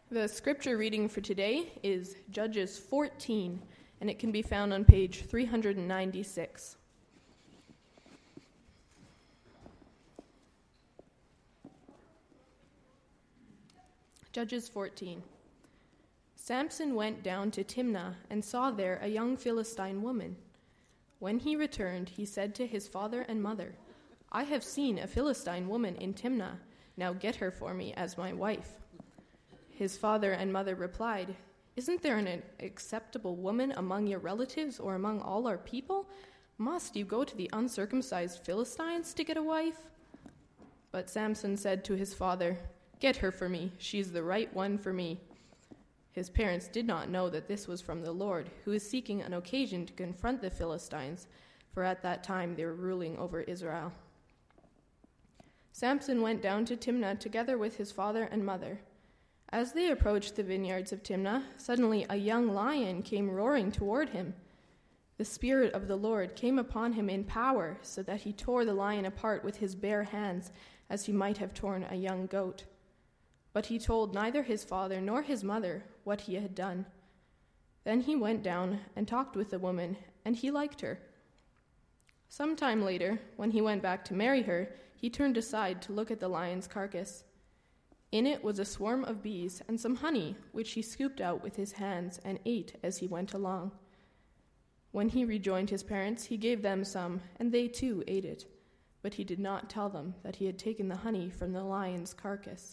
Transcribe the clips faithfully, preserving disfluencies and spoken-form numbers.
The scripture reading for today is Judges fourteen, and it can be found on page three hundred ninety-six. Judges fourteen. Samson went down to Timnah and saw there a young Philistine woman. When he returned, he said to his father and mother, "I have seen a Philistine woman in Timnah. Now get her for me as my wife." His father and mother replied, "Isn't there an acceptable woman among your relatives or among all our people? Must you go to the uncircumcised Philistines to get a wife?" But Samson said to his father, "Get her for me. She's the right one for me." His parents did not know that this was from the Lord, who was seeking an occasion to confront the Philistines, for at that time they were ruling over Israel. Samson went down to Timnah together with his father and mother. As they approached the vineyards of Timnah, suddenly a young lion came roaring toward him. The Spirit of the Lord came upon him in power, so that he tore the lion apart with his bare hands, as he might have torn a young goat. But he told neither his father nor his mother what he had done. Then he went down and talked with the woman, and he liked her. Some time later, when he went back to marry her, he turned aside to look at the lion's carcass. In it was a swarm of bees and some honey, which he scooped out with his hands and ate as he went along. When he rejoined his parents, he gave them some, and they too ate it. But he did not tell them that he had taken the honey from the lion's carcass.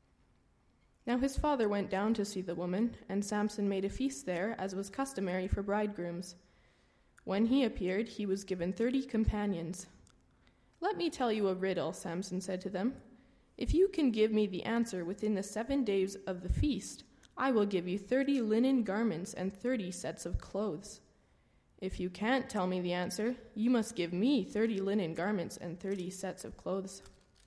Now his father went down to see the woman, and Samson made a feast there, as was customary for bridegrooms. When he appeared, he was given thirty companions. "Let me tell you a riddle," Samson said to them. "If you can give me the answer within the seven days of the feast, I will give you thirty linen garments and thirty sets of clothes. If you can't tell me the answer, you must give me thirty linen garments and thirty sets of clothes."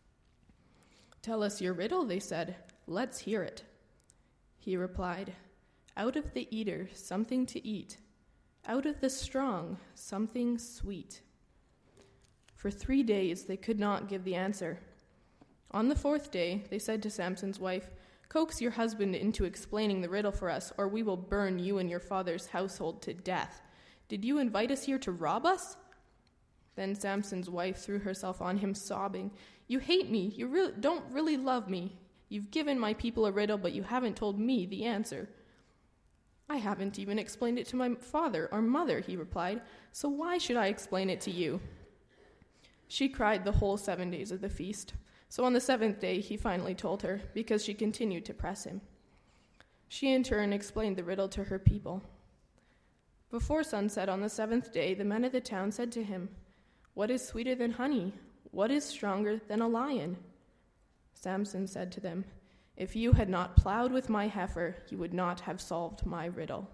"Tell us your riddle," they said. "Let's hear it." He replied, "Out of the eater, something to eat. Out of the strong, something sweet." For three days they could not give the answer. On the fourth day, they said to Samson's wife, "Coax your husband into explaining the riddle for us, or we will burn you and your father's household to death. Did you invite us here to rob us?" Then Samson's wife threw herself on him, sobbing, "You hate me. You really don't really love me. You've given my people a riddle, but you haven't told me the answer." "I haven't even explained it to my father or mother," he replied, "so why should I explain it to you?" She cried the whole seven days of the feast. So on the seventh day, he finally told her, because she continued to press him. She in turn explained the riddle to her people. Before sunset on the seventh day, the men of the town said to him, "What is sweeter than honey? What is stronger than a lion?" Samson said to them, "If you had not plowed with my heifer, you would not have solved my riddle."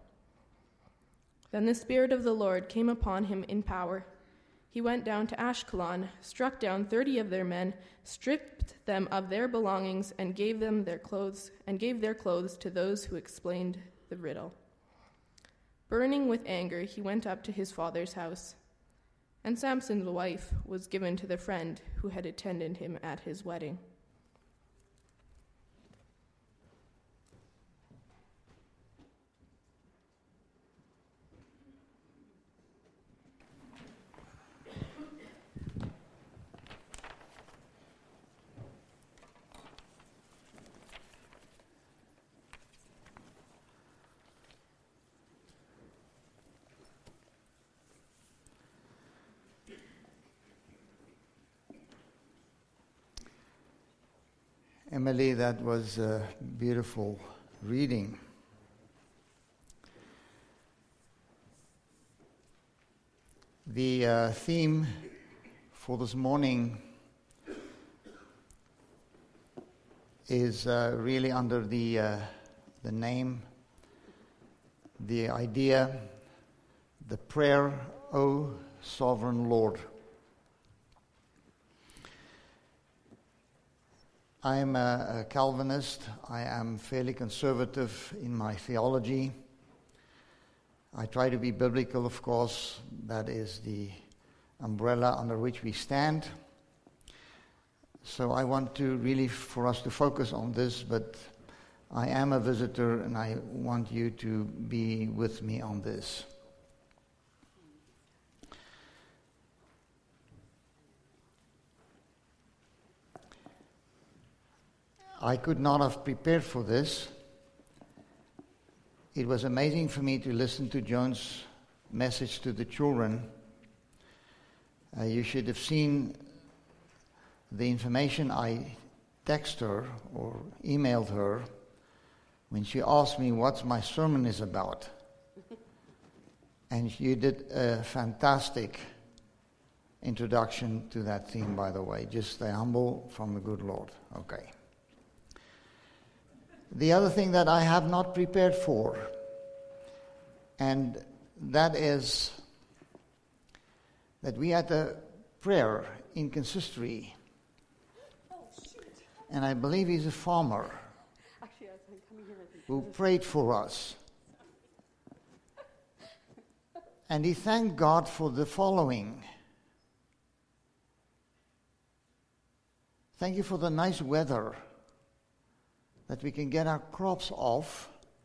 Then the Spirit of the Lord came upon him in power. He went down to Ashkelon, struck down thirty of their men, stripped them of their belongings, and gave them their clothes, and gave their clothes to those who explained the riddle. Burning with anger, he went up to his father's house. And Samson's wife was given to the friend who had attended him at his wedding. Emily, that was a beautiful reading. The uh, theme for this morning is uh, really under the uh, the name, the idea, the prayer, O Sovereign Lord. I am a, a Calvinist. I am fairly conservative in my theology. I try to be biblical, of course. That is the umbrella under which we stand. So I want to really, for us to focus on this, but I am a visitor, and I want you to be with me on this. I could not have prepared for this. It was amazing for me to listen to Joan's message to the children. Uh, you should have seen the information I texted her or emailed her when she asked me what my sermon is about. And you did a fantastic introduction to that theme, by the way. Just stay humble from the good Lord. Okay. The other thing that I have not prepared for, and that is that we had a prayer in consistory, and I believe he's a farmer who prayed for us. And he thanked God for the following. Thank you for the nice weather, that we can get our crops off,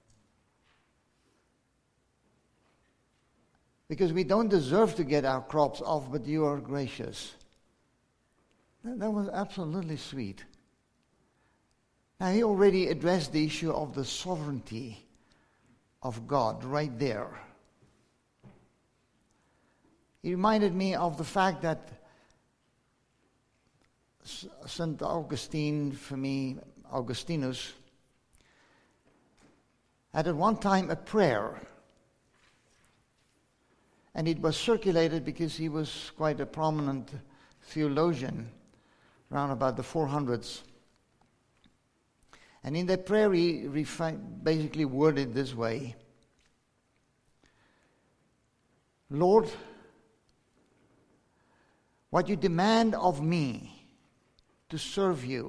because we don't deserve to get our crops off, but you are gracious. That, that was absolutely sweet. Now, he already addressed the issue of the sovereignty of God right there. He reminded me of the fact that Saint Augustine, for me, Augustinus, had at one time a prayer, and it was circulated because he was quite a prominent theologian around about the four hundreds. And in that prayer he refi- basically worded this way: Lord, what you demand of me to serve you,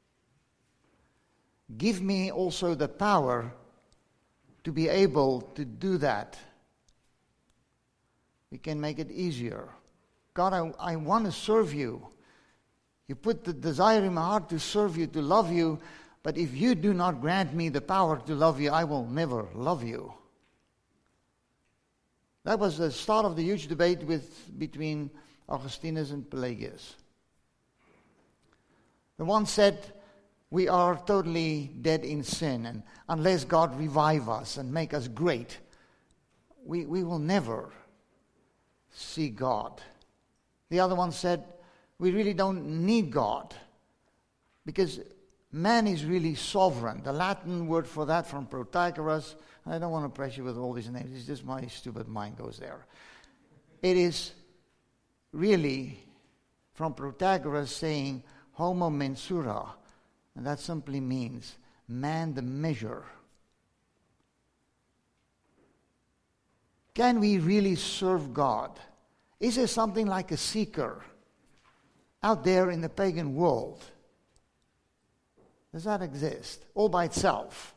give me also the power to be able to do that. We can make it easier. God, I, I want to serve you. You put the desire in my heart to serve you, to love you, but if you do not grant me the power to love you, I will never love you. That was the start of the huge debate with between Augustinus and Pelagius. The one said, we are totally dead in sin, and unless God revive us and make us great, we, we will never see God. The other one said, we really don't need God, because man is really sovereign. The Latin word for that from Protagoras, I don't want to pressure you with all these names, it's just my stupid mind goes there. It is really from Protagoras saying, homo mensura, and that simply means man the measure. Can we really serve God? Is there something like a seeker out there in the pagan world? Does that exist all by itself?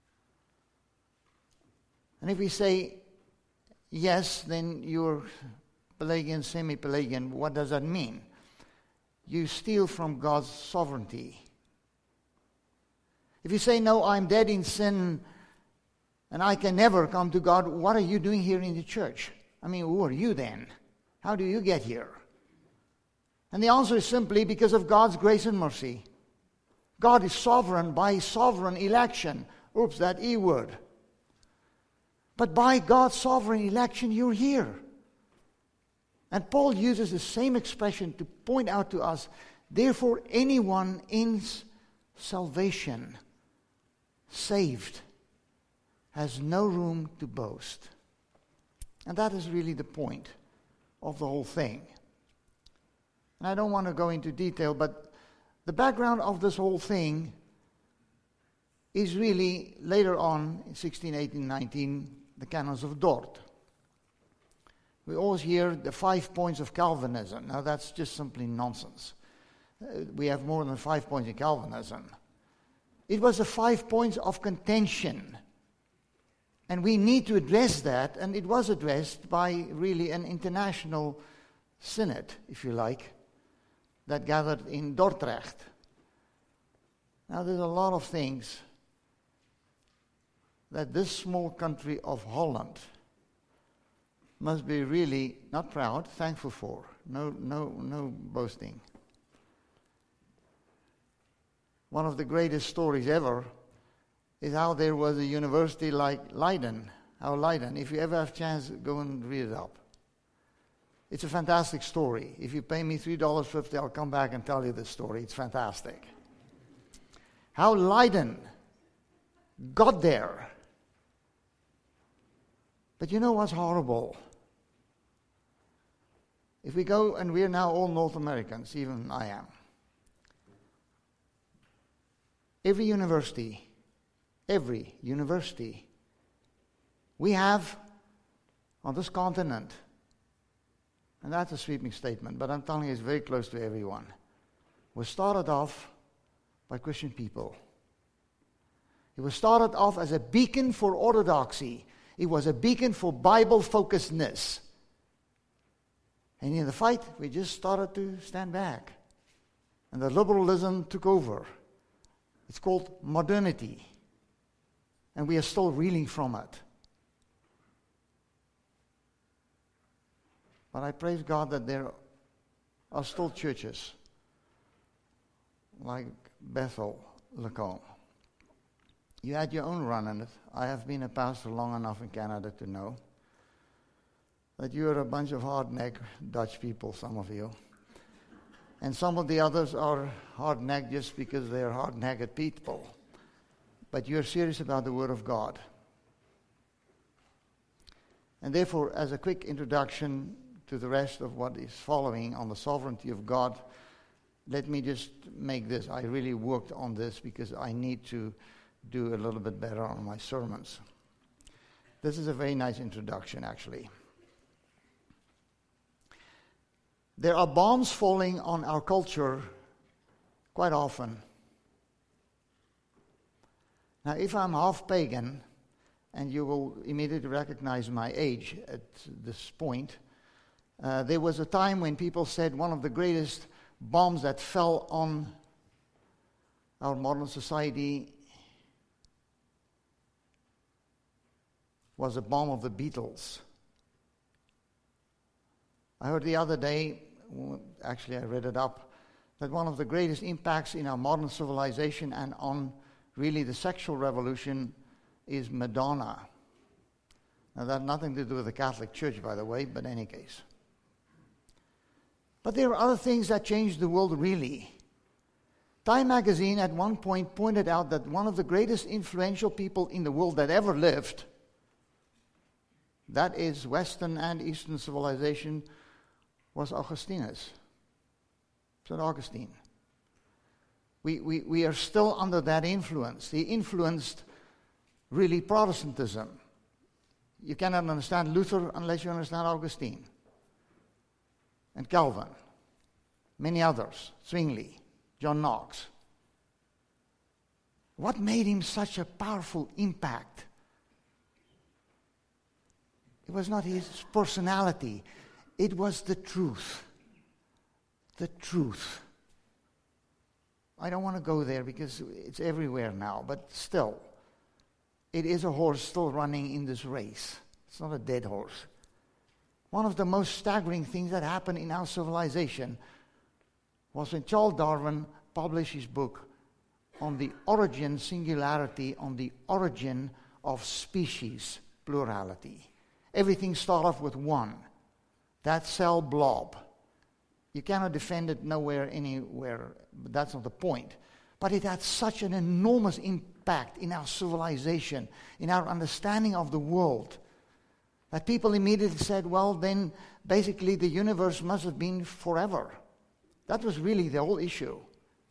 And if we say yes, then you're Pelagian, semi-Pelagian. What does that mean? You steal from God's sovereignty. If you say, no, I'm dead in sin and I can never come to God, what are you doing here in the church? I mean, who are you then? How do you get here? And the answer is simply because of God's grace and mercy. God is sovereign by his sovereign election. Oops, that E word. But by God's sovereign election, you're here. And Paul uses the same expression to point out to us, therefore anyone in salvation, saved, has no room to boast. And that is really the point of the whole thing. And I don't want to go into detail, but the background of this whole thing is really later on, in sixteen, eighteen, nineteen, the canons of Dort. We always hear the five points of Calvinism. Now that's just simply nonsense. Uh, we have more than five points in Calvinism. It was the five points of contention. And we need to address that, and it was addressed by really an international synod, if you like, that gathered in Dordrecht. Now there's a lot of things that this small country of Holland must be really not proud, thankful for. No, no, no boasting. One of the greatest stories ever is how there was a university like Leiden. How Leiden, if you ever have a chance, go and read it up. It's a fantastic story. If you pay me three dollars fifty, I'll come back and tell you this story. It's fantastic. How Leiden got there. But you know what's horrible? If we go, and we're now all North Americans, even I am. Every university, every university we have on this continent, and that's a sweeping statement, but I'm telling you it's very close to everyone, was started off by Christian people. It was started off as a beacon for orthodoxy. It was a beacon for Bible-focusedness. And in the fight, we just started to stand back. And the liberalism took over. It's called modernity. And we are still reeling from it. But I praise God that there are still churches like Bethel, Lacombe. You had your own run in it. I have been a pastor long enough in Canada to know that you are a bunch of hard-necked Dutch people, some of you. And some of the others are hard-necked just because they are hard-necked people. But you're serious about the Word of God. And therefore, as a quick introduction to the rest of what is following on the sovereignty of God, let me just make this. I really worked on this because I need to do a little bit better on my sermons. This is a very nice introduction, actually. There are bombs falling on our culture quite often. Now, if I'm half pagan, and you will immediately recognize my age at this point, uh, there was a time when people said one of the greatest bombs that fell on our modern society was a bomb of the Beatles. I heard the other day, actually I read it up, that one of the greatest impacts in our modern civilization and on really the sexual revolution is Madonna. Now that had nothing to do with the Catholic Church, by the way, but in any case. But there are other things that changed the world really. Time magazine at one point pointed out that one of the greatest influential people in the world that ever lived, that is Western and Eastern civilization, was Augustinus, Saint Augustine. We, we, we are still under that influence. He influenced really Protestantism. You cannot understand Luther unless you understand Augustine. And Calvin. Many others. Zwingli. John Knox. What made him such a powerful impact? It was not his personality. It was the truth. The truth. I don't want to go there because it's everywhere now, but still, it is a horse still running in this race. It's not a dead horse. One of the most staggering things that happened in our civilization was when Charles Darwin published his book on the origin, singularity, on the origin of species, plurality. Everything started off with one. That cell blob. You cannot defend it nowhere, anywhere, but that's not the point. But it had such an enormous impact in our civilization, in our understanding of the world, that people immediately said, well, then basically the universe must have been forever. That was really the whole issue.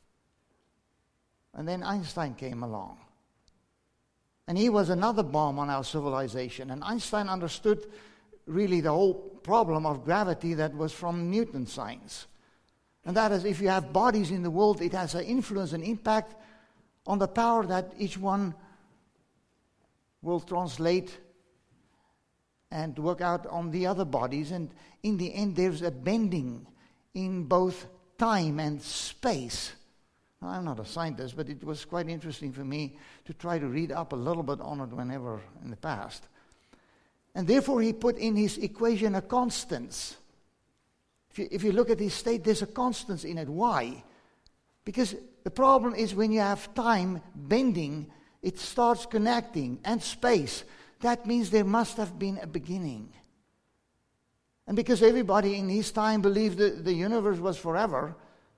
And then Einstein came along. And he was another bomb on our civilization. And Einstein understood really the whole problem of gravity that was from Newton's science. And that is, if you have bodies in the world, it has an influence and impact on the power that each one will translate and work out on the other bodies. And in the end, there's a bending in both time and space I'm not a scientist, but it was quite interesting for me to try to read up a little bit on it whenever in the past. And therefore he put in his equation a constants. If you, if you look at his state, there's a constants in it. Why? Because the problem is when you have time bending, it starts connecting, and space. That means there must have been a beginning. And because everybody in his time believed that the universe was forever,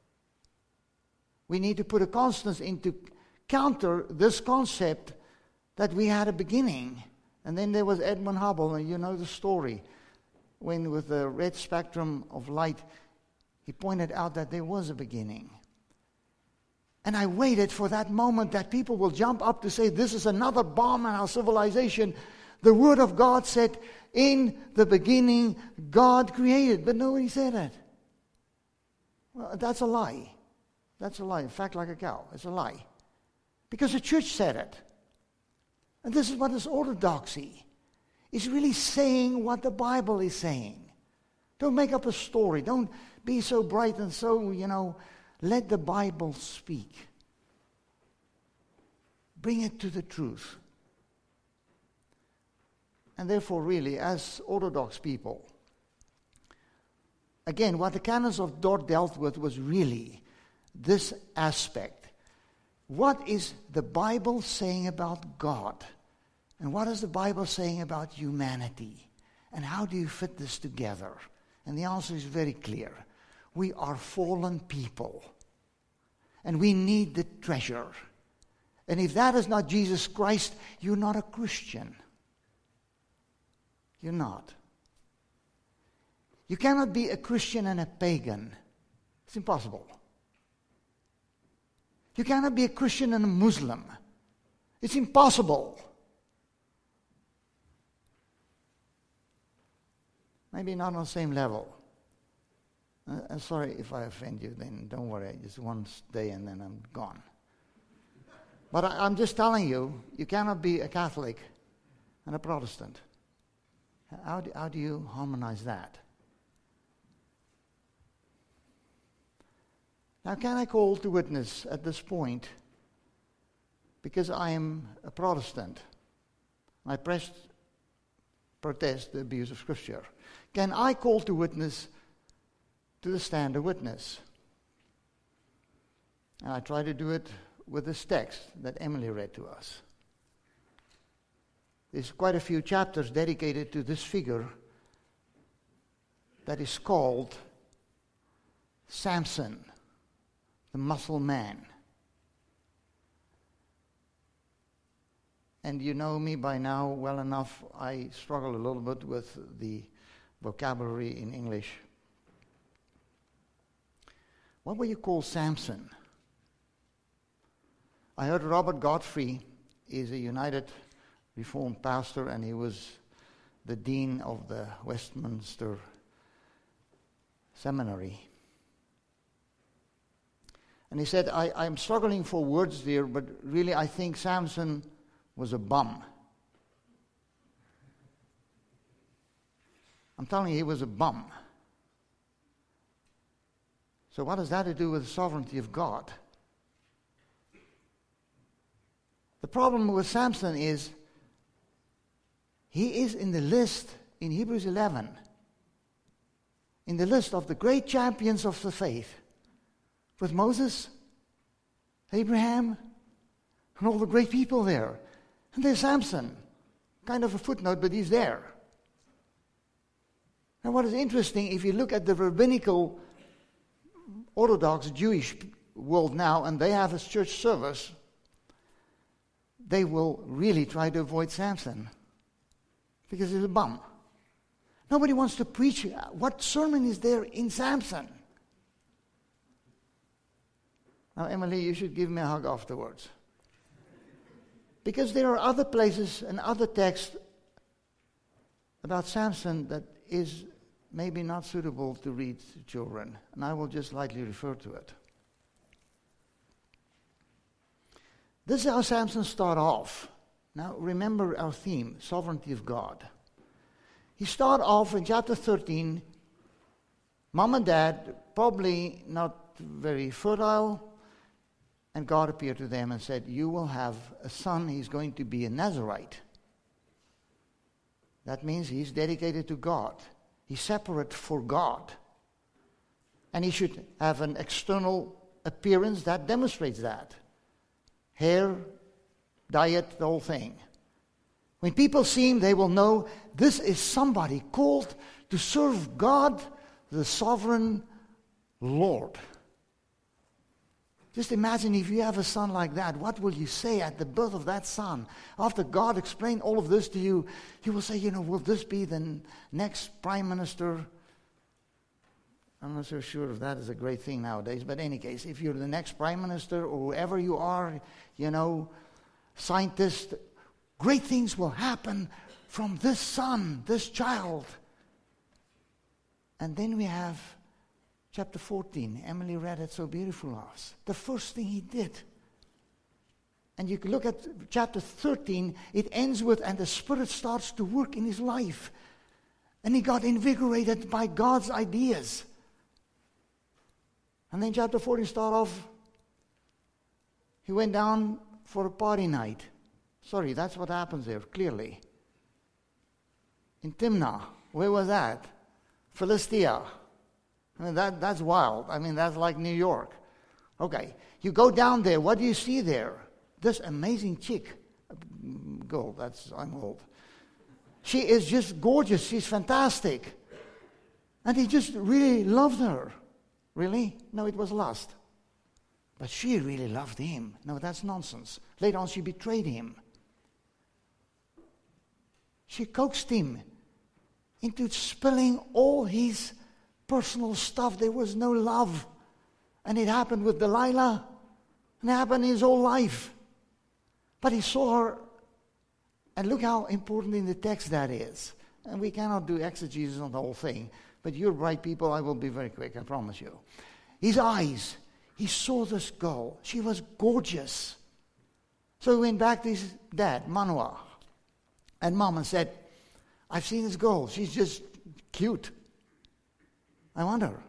we need to put a constant in to counter this concept that we had a beginning. And then there was Edmund Hubble, and you know the story, when with the red spectrum of light, he pointed out that there was a beginning. And I waited for that moment that people will jump up to say, this is another bomb on our civilization. The Word of God said, in the beginning, God created. But nobody said it. Well, that's a lie. That's a lie. In fact, like a cow. It's a lie. Because the church said it. And this is what is orthodoxy. It's really saying what the Bible is saying. Don't make up a story. Don't be so bright and so, you know, let the Bible speak. Bring it to the truth. And therefore, really, as Orthodox people, again, what the canons of Dort dealt with was really this aspect. What is the Bible saying about God? And what is the Bible saying about humanity? And how do you fit this together? And the answer is very clear. We are fallen people. And we need the treasure. And if that is not Jesus Christ, you're not a Christian. You're not. You cannot be a Christian and a pagan. It's impossible. You cannot be a Christian and a Muslim. It's impossible. Maybe not on the same level. Uh, I'm sorry if I offend you, then don't worry. Just one day and then I'm gone. But I, I'm just telling you, you cannot be a Catholic and a Protestant. How do, how do you harmonize that? Now, can I call to witness at this point, because I am a Protestant, I pressed, protest the abuse of Scripture. Can I call to witness to the stand of witness? And I try to do it with this text that Emily read to us. There's quite a few chapters dedicated to this figure that is called Samson, the muscle man. And you know me by now well enough, I struggle a little bit with the vocabulary in English. What will you call Samson? I heard Robert Godfrey is a United Reformed pastor, and he was the dean of the Westminster Seminary. And he said, I, I'm struggling for words there, but really I think Samson was a bum. I'm telling you, he was a bum. So what does that to do with the sovereignty of God? The problem with Samson is he is in the list in Hebrews eleven, in the list of the great champions of the faith, with Moses, Abraham, and all the great people there. And there's Samson, kind of a footnote, but he's there. Now what is interesting, if you look at the rabbinical Orthodox Jewish world now, and they have a church service, they will really try to avoid Samson, because he's a bum. Nobody wants to preach. What sermon is there in Samson? Now, Emily, you should give me a hug afterwards. Because there are other places and other texts about Samson that is maybe not suitable to read to children, and I will just lightly refer to it. This is how Samson started off. Now, remember our theme, sovereignty of God. He started off in chapter thirteen, mom and dad, probably not very fertile, And God appeared to them and said, you will have a son. He's going to be a Nazarite. That means he's dedicated to God. He's separate for God. And he should have an external appearance that demonstrates that. Hair, diet, the whole thing. When people see him, they will know this is somebody called to serve God, the sovereign Lord. Just imagine if you have a son like that, what will you say at the birth of that son? After God explained all of this to you, you will say, you know, will this be the next prime minister? I'm not so sure if that is a great thing nowadays, but in any case, if you're the next prime minister or whoever you are, you know, scientist, great things will happen from this son, this child. And then we have chapter fourteen. Emily read it so beautiful of us. The first thing he did. And you can look at chapter thirteen. It ends with, and the Spirit starts to work in his life. And he got invigorated by God's ideas. And then chapter fourteen start off, he went down for a party night. Sorry, that's what happens there, clearly. In Timnah, where was that? Philistia. I mean, that, that's wild. I mean, that's like New York. Okay, you go down there, what do you see there? This amazing chick. Girl, that's, I'm old. She is just gorgeous, she's fantastic. And he just really loved her. Really? No, it was lust. But she really loved him. No, that's nonsense. Later on, she betrayed him. She coaxed him into spilling all his personal stuff. There was no love. And it happened with Delilah. And it happened his whole life. But he saw her. And look how important in the text that is. And we cannot do exegesis on the whole thing. But you're bright people, I will be very quick, I promise you. His eyes, he saw this girl. She was gorgeous. So he went back to his dad, Manoah, and mom, and said, I've seen this girl. She's just cute. I want her.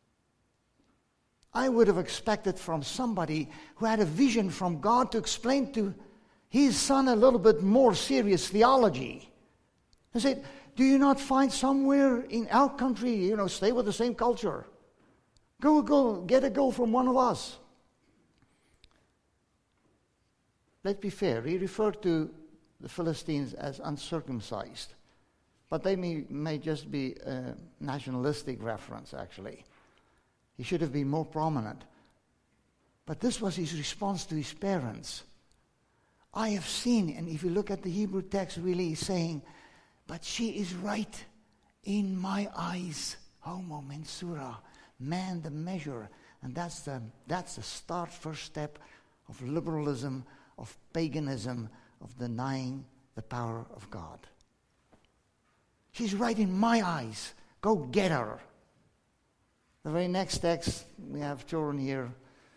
I would have expected from somebody who had a vision from God to explain to his son a little bit more serious theology. He said, do you not find somewhere in our country, you know, stay with the same culture? Go, go, get a girl from one of us. Let's be fair. He referred to the Philistines as uncircumcised. But they may, may just be a nationalistic reference, actually. He should have been more prominent. But this was his response to his parents. I have seen, and if you look at the Hebrew text, really he's saying, but she is right in my eyes. Homo mensura, man the measure. And that's the, that's the start, first step of liberalism, of paganism, of denying the power of God. She's right in my eyes. Go get her. The very next text, we have children here.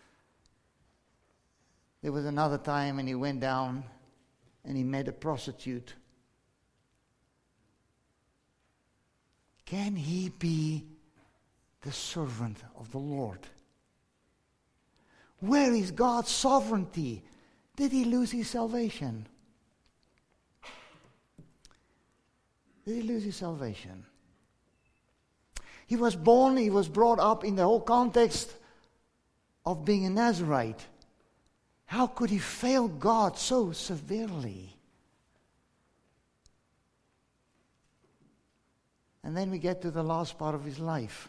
There was another time and he went down and he met a prostitute. Can he be the servant of the Lord? Where is God's sovereignty? Did he lose his salvation? Did he lose his salvation? He was born, he was brought up in the whole context of being a Nazarite. How could he fail God so severely? And then we get to the last part of his life.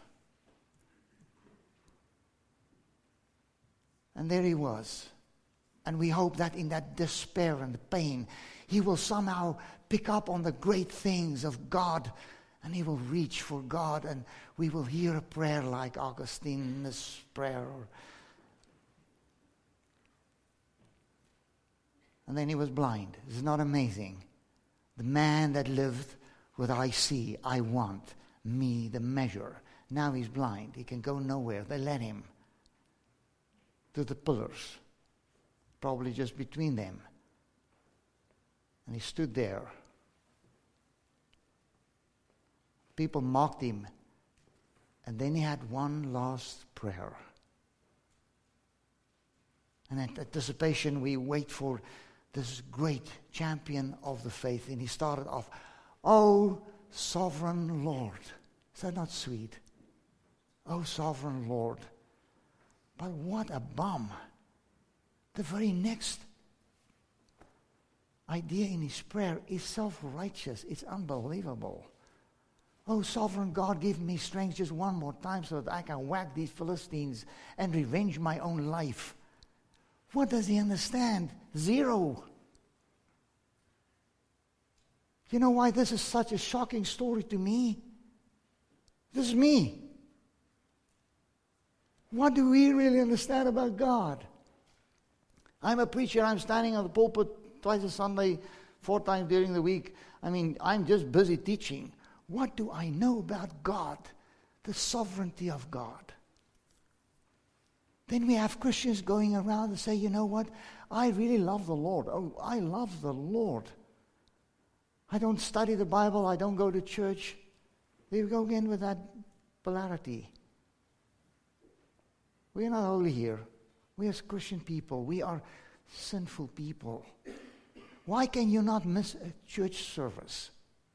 And there he was. And we hope that in that despair and the pain, he will somehow pick up on the great things of God, and he will reach for God, and we will hear a prayer like Augustine's prayer. Or and then he was blind. It's not amazing. The man that lived with I see, I want, me, the measure. Now he's blind. He can go nowhere. They let him to the pillars, probably just between them. And he stood there. People mocked him. And then he had one last prayer. And in anticipation, we wait for this great champion of the faith. And he started off, "Oh, sovereign Lord." Is that not sweet? "Oh, sovereign Lord." But what a bum. The very next idea in his prayer is self-righteous. It's unbelievable. "Oh, sovereign God, give me strength just one more time so that I can whack these Philistines and revenge my own life." What does he understand? Zero. You know why this is such a shocking story to me? This is me. What do we really understand about God? I'm a preacher. I'm standing on the pulpit twice a Sunday, four times during the week. I mean, I'm just busy teaching. What do I know about God? The sovereignty of God. Then we have Christians going around and say, "You know what? I really love the Lord. Oh, I love the Lord. I don't study the Bible. I don't go to church." There we go again with that polarity. We are not holy here. We as Christian people, we are sinful people. Why can you not miss a church service?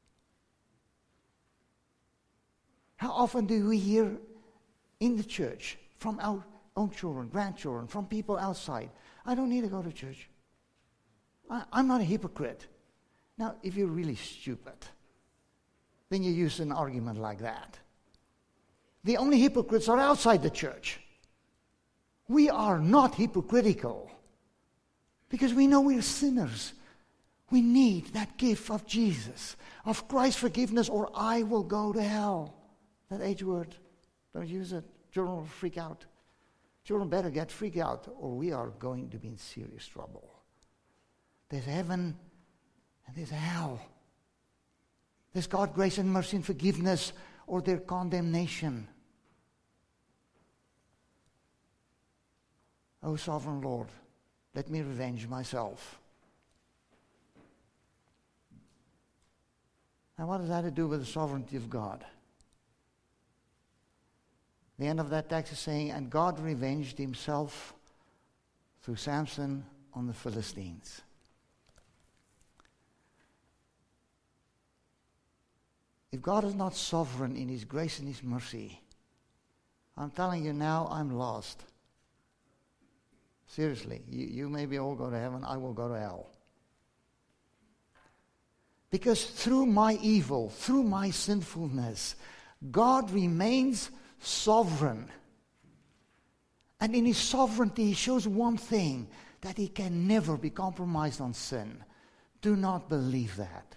How often do we hear in the church from our own children, grandchildren, from people outside, "I don't need to go to church. I, I'm not a hypocrite." Now, if you're really stupid, then you use an argument like that. The only hypocrites are outside the church. We are not hypocritical because we know we're sinners. We need that gift of Jesus, of Christ's forgiveness, or I will go to hell. That H word, don't use it. Children will freak out. Children better get freaked out, or we are going to be in serious trouble. There's heaven and there's hell. There's God's grace and mercy and forgiveness, or their condemnation. "Oh, sovereign Lord, let me revenge myself." Now, what does that have to do with the sovereignty of God? The end of that text is saying, "And God revenged himself through Samson on the Philistines." If God is not sovereign in his grace and his mercy, I'm telling you now, I'm lost. Seriously, you, you maybe all go to heaven, I will go to hell. Because through my evil, through my sinfulness, God remains sovereign. And in his sovereignty, he shows one thing, that he can never be compromised on sin. Do not believe that.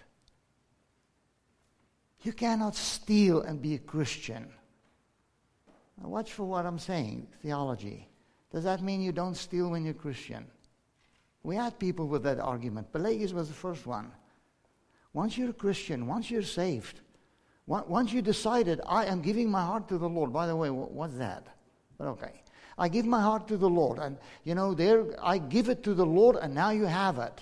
You cannot steal and be a Christian. Now watch for what I'm saying, theology. Does that mean you don't steal when you're Christian? We had people with that argument. Pelagius was the first one. Once you're a Christian, once you're saved, once you decided, I am giving my heart to the Lord. By the way, what's that? But okay. I give my heart to the Lord. And, you know, there I give it to the Lord, and now you have it.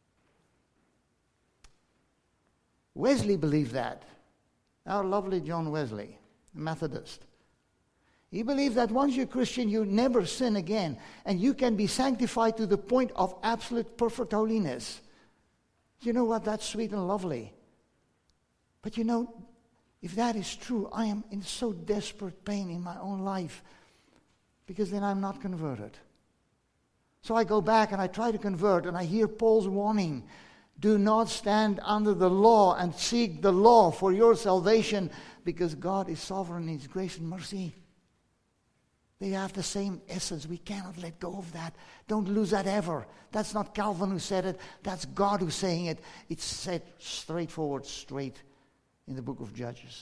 Wesley believed that. Our lovely John Wesley, a Methodist. He believed that once you're Christian, you never sin again. And you can be sanctified to the point of absolute perfect holiness. You know what? That's sweet and lovely. But you know, if that is true, I am in so desperate pain in my own life, because then I'm not converted. So I go back and I try to convert, and I hear Paul's warning. Do not stand under the law and seek the law for your salvation, because God is sovereign in his grace and mercy. They have the same essence. We cannot let go of that. Don't lose that ever. That's not Calvin who said it. That's God who's saying it. It's said straightforward, straight in the book of Judges.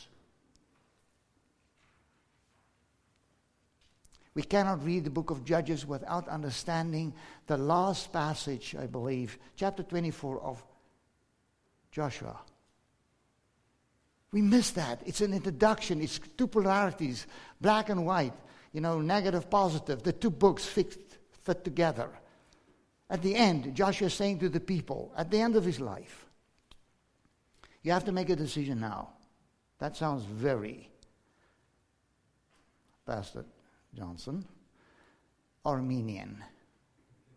We cannot read the book of Judges without understanding the last passage, I believe, chapter twenty-four of Joshua. We miss that. It's an introduction. It's two polarities, black and white. You know, negative, positive. The two books fit, fit together. At the end, Joshua is saying to the people, at the end of his life, you have to make a decision now. That sounds very, Pastor Johnson, Armenian.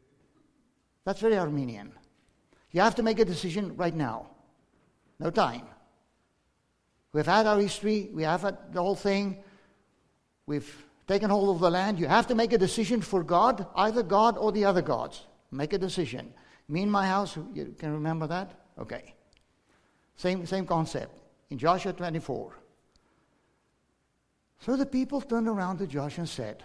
That's very Arminian. You have to make a decision right now. No time. We've had our history. We have had the whole thing. We've taken hold of the land. You have to make a decision for God, either God or the other gods. Make a decision. Me and my house, you can remember that? Okay. Same, same concept. In Joshua twenty-four. So the people turned around to Joshua and said,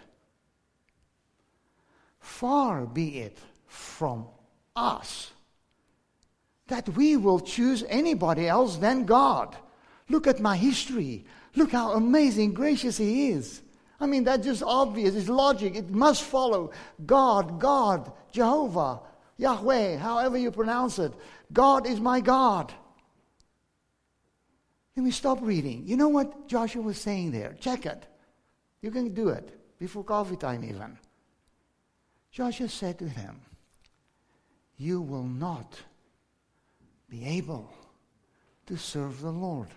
far be it from us that we will choose anybody else than God. Look at my history. Look how amazing, gracious He is. I mean, that's just obvious. It's logic. It must follow. God, God, Jehovah, Yahweh, however you pronounce it. God is my God. Then we stop reading. You know what Joshua was saying there? Check it. You can do it before coffee time even. Joshua said to them, you will not be able to serve the Lord.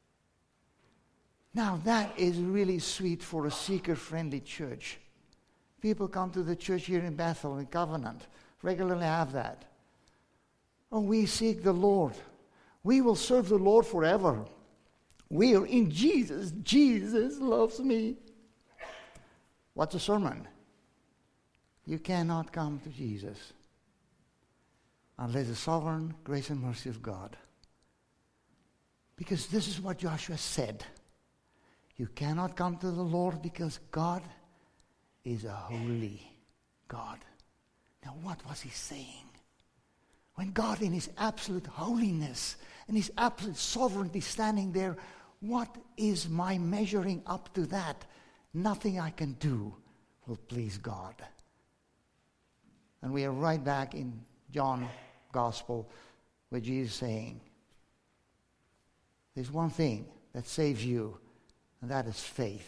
Now that is really sweet for a seeker-friendly church. People come to the church here in Bethel, in Covenant, regularly have that. Oh, we seek the Lord. We will serve the Lord forever. We are in Jesus. Jesus loves me. What's a sermon? You cannot come to Jesus unless the sovereign grace and mercy of God. Because this is what Joshua said. You cannot come to the Lord because God is a holy God. Now what was he saying? When God in his absolute holiness and his absolute sovereignty standing there, what is my measuring up to that? Nothing I can do will please God. And we are right back in John's Gospel where Jesus is saying, there's one thing that saves you, and that is faith.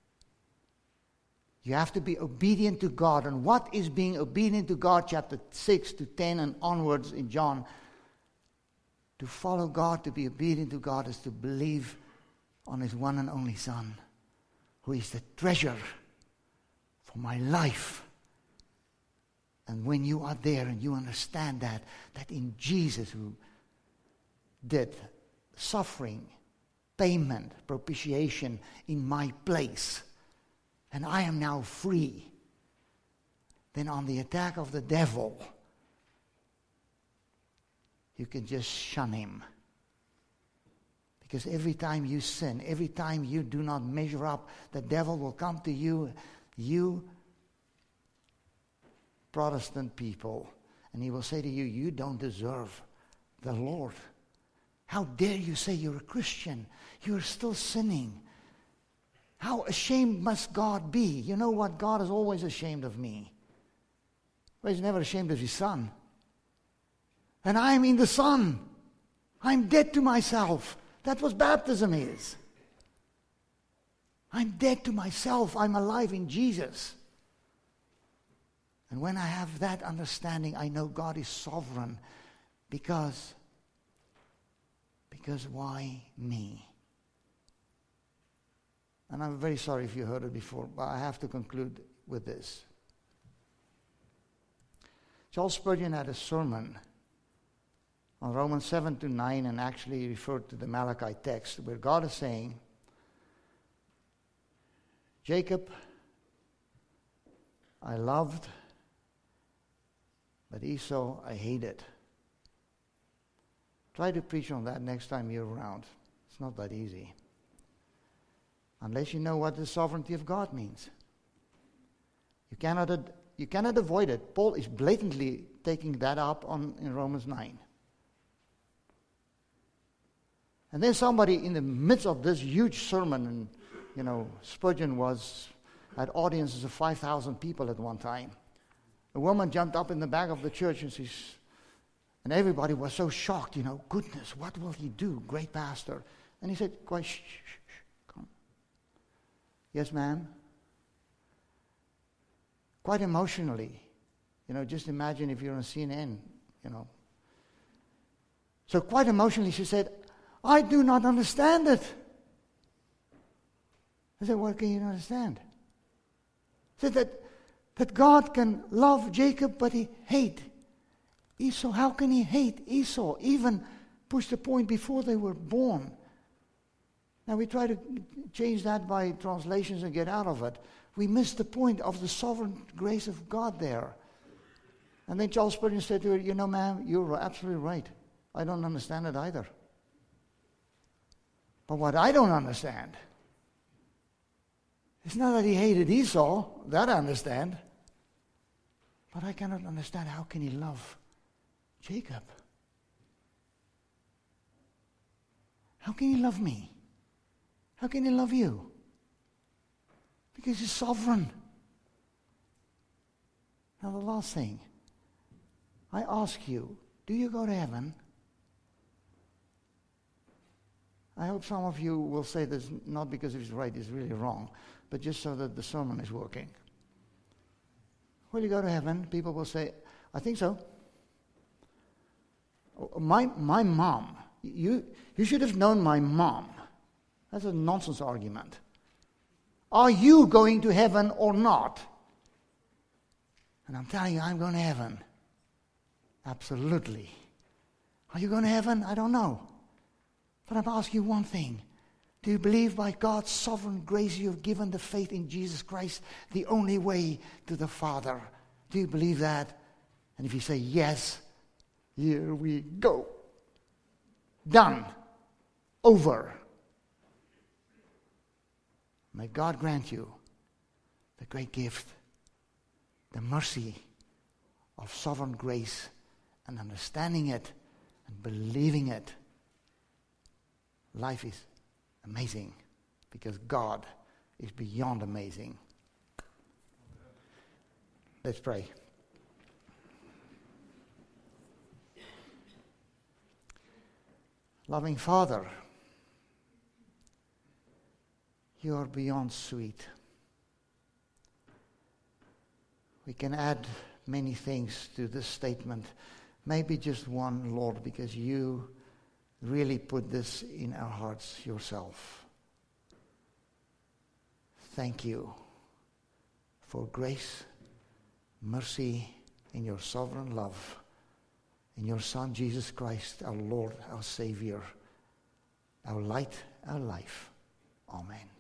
You have to be obedient to God. And what is being obedient to God? Chapter six to ten and onwards in John. To follow God, to be obedient to God, is to believe on His one and only Son, who is the treasure for my life. And when you are there and you understand that, that in Jesus who did suffering, payment, propitiation in my place, and I am now free, then on the attack of the devil, you can just shun him. Because every time you sin, every time you do not measure up, the devil will come to you, you Protestant people, and he will say to you, you don't deserve the Lord. How dare you say you're a Christian? You're still sinning. How ashamed must God be? You know what? God is always ashamed of me. Well, He's never ashamed of His Son. And I'm in the Son. I'm dead to myself. That's what baptism is. I'm dead to myself. I'm alive in Jesus. And when I have that understanding, I know God is sovereign. Because, because why me? And I'm very sorry if you heard it before, but I have to conclude with this. Charles Spurgeon had a sermon on Romans seven to nine, and actually referred to the Malachi text, where God is saying, Jacob I loved, but Esau I hated. Try to preach on that next time you're around. It's not that easy. Unless you know what the sovereignty of God means. You cannot, ad- you cannot avoid it. Paul is blatantly taking that up on in Romans nine. And then somebody in the midst of this huge sermon, and you know, Spurgeon was had audiences of five thousand people at one time. A woman jumped up in the back of the church and she's, and everybody was so shocked, you know, goodness, what will he do? Great pastor. And he said, quite shh, shh, shh, come. Yes, ma'am. Quite emotionally. You know, just imagine if you're on C N N, you know. So quite emotionally she said, I do not understand it. I said, what can you not understand? She said that, that God can love Jacob, but he hate Esau, how can he hate Esau? Even push the point before they were born. Now we try to change that by translations and get out of it. We miss the point of the sovereign grace of God there. And then Charles Spurgeon said to her, you know, ma'am, you're absolutely right. I don't understand it either. But what I don't understand, it's not that he hated Esau, that I understand. But I cannot understand how can he love Jacob? How can he love me? How can he love you? Because he's sovereign. Now the last thing, I ask you, do you go to heaven? I hope some of you will say this not because it's right, it's really wrong, but just so that the sermon is working. Will you go to heaven? People will say, I think so. My my mom, you you should have known my mom. That's a nonsense argument. Are you going to heaven or not? And I'm telling you, I'm going to heaven. Absolutely. Are you going to heaven? I don't know. But I'm asking you one thing. Do you believe by God's sovereign grace you have given the faith in Jesus Christ, the only way to the Father? Do you believe that? And if you say yes, here we go. Done. Over. May God grant you the great gift, the mercy of sovereign grace, and understanding it and believing it. Life is amazing because God is beyond amazing. Let's pray. Loving Father, you are beyond sweet. We can add many things to this statement. Maybe just one, Lord, because you really put this in our hearts yourself. Thank you for grace, mercy, in your sovereign love, in your Son, Jesus Christ, our Lord, our Savior, our light, our life. Amen.